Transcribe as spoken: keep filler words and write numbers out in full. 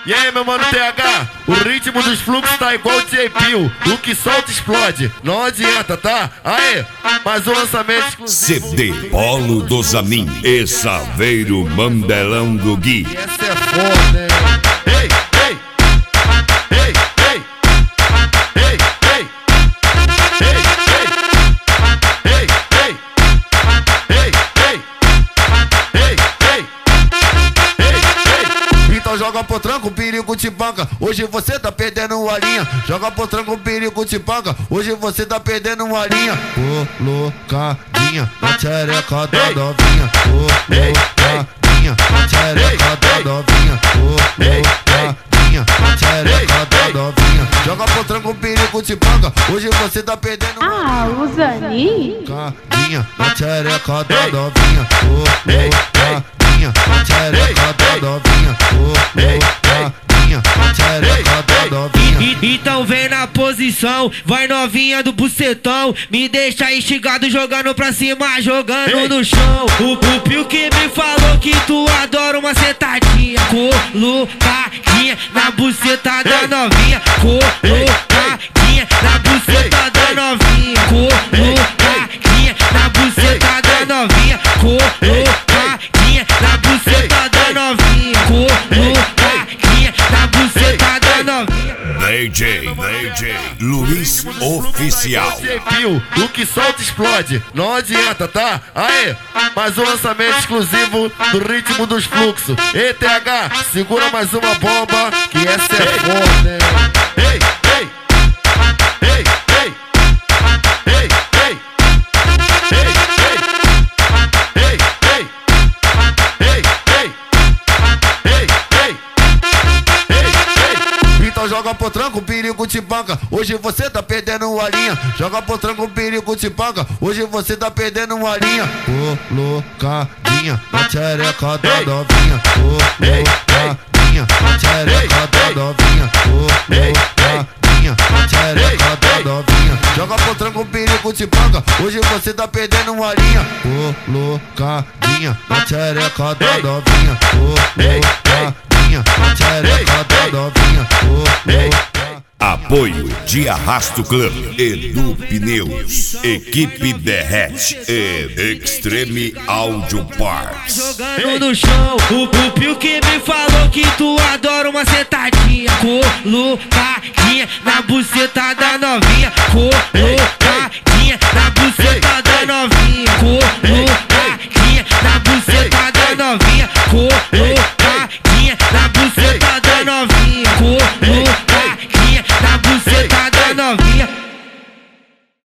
E aí, meu mano T H, o ritmo dos fluxos tá igual o J P. O que solta explode, não adianta, tá? Aê, mais um lançamento exclusivo. C D Polo do Zamin e Saveiro Mandelão do Gui. E essa é foda, hein? Ei, ei, ei, ei, ei, ei, ei, ei, ei, ei, ei, ei, ei. Então joga pro tranco, o perigo te banca. Hoje você tá perdendo uma linha. Joga pro tranco, o perigo te banca. Hoje você tá perdendo uma linha. Colocadinha na tchereca da novinha. Colocadinha na tchereca da novinha. Colocadinha na tchereca da novinha. Joga pro tranco, o perigo te banca. Hoje você tá perdendo uma linha. Ah, o Zani? Colocadinha na tchereca da novinha. Colocadinha na tchereca da novinha. Colocadinha na tchereca da novinha. Então vem na posição, vai novinha do bucetão. Me deixa instigado jogando pra cima, jogando no chão. O, o Pio que me falou que tu adora uma sentadinha. Colocadinha na buceta da novinha. Colocadinha na buceta da novinha. Colocadinha na buceta da novinha. Colocadinha na buceta da novinha. Colocadinha na buceta da novinha. D J, D J Luiz Oficial. O que solta explode, não adianta, tá? Aê, mais um lançamento exclusivo do ritmo dos fluxos. E T H, segura mais uma bomba, que essa é foda, hein? Ei, ei, ei, ei, ei, ei, ei, ei, ei, ei, ei, ei, ei. Então joga pro tranco, o perigo te banca. Hoje você tá perdendo uma linha. Joga pro tranco, o perigo te banca. Hoje você tá perdendo uma linha. Colocadinha na tchereca da novinha. Colocadinha na tchereca da novinha. Colocadinha na tchereca da novinha. Joga pro tranco, o perigo te banca. Hoje você tá perdendo uma linha. Colocadinha na tchereca da novinha. Colocadinha na tchereca da novinha. Apoio de Arrasto Club, Edu Pneus, Equipe Derrete e Extreme Audio Parts. Jogando no chão, o, o Pio que me falou que tu adora uma sentadinha. Colocadinha na buceta da novinha. Colocadinha